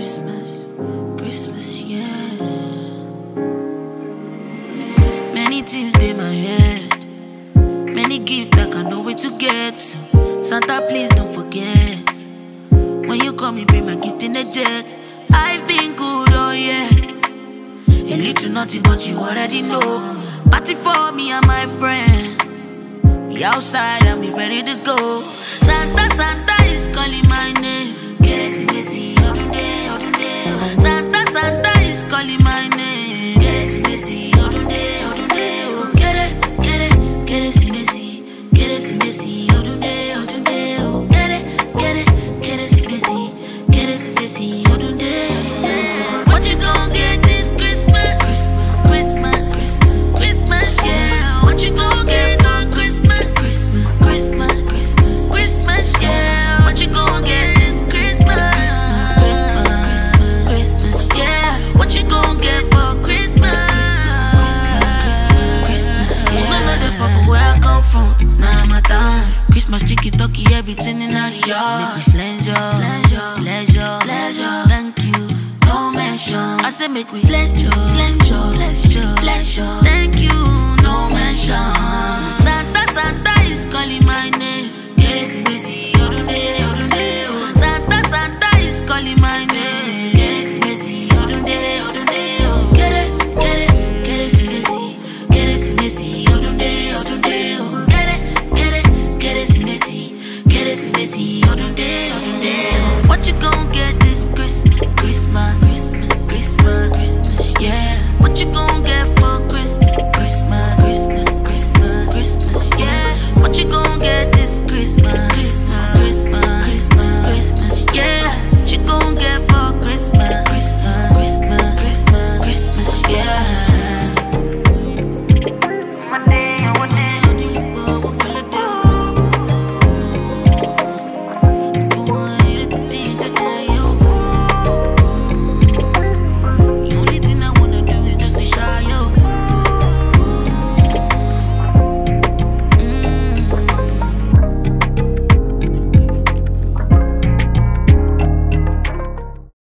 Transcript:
Christmas, Christmas, yeah. Many things in my head, many gifts I can't know where to get. So Santa, please don't forget. When you call me, bring my gift in a jet. I've been good, oh yeah. A little naughty, but you already know. Party for me and my friends. We outside and we ready to go. Santa, Santa is calling my name. Keresimesi, Odunde, Odunde. Santa, Santa is calling my name. Keresimesi, Odunde, Odunde. Keresimesi, Keresimesi, Odunde, Odunde. Keresimesi, Keresimesi, Odunde, Odunde. What you gon' get this Christmas? Christmas, Christmas, Christmas, yeah. What you gon' get for Christmas? Christmas, Christmas, Christmas, Christmas, yeah. What you gon' get this Christmas? Christmas, Christmas, yeah. What you gon' get for Christmas? Christmas, Christmas, yeah. None of this for where I come from. Now my time. Christmas chicken, turkey, everything in the yard. Make me flange, leisure. Thank you, no mention. I say make we flange, leisure. Thank you, no mention. Santa, Santa is calling my name. Keresimesi, Odunde, Odunde. Santa, Santa is calling my name. Keresimesi, Odunde, Odunde. Keresimesi, Keresimesi, Odunde, Odunde. Keresimesi, Keresimesi, Odunde, Odunde. What you gon' get this Christmas?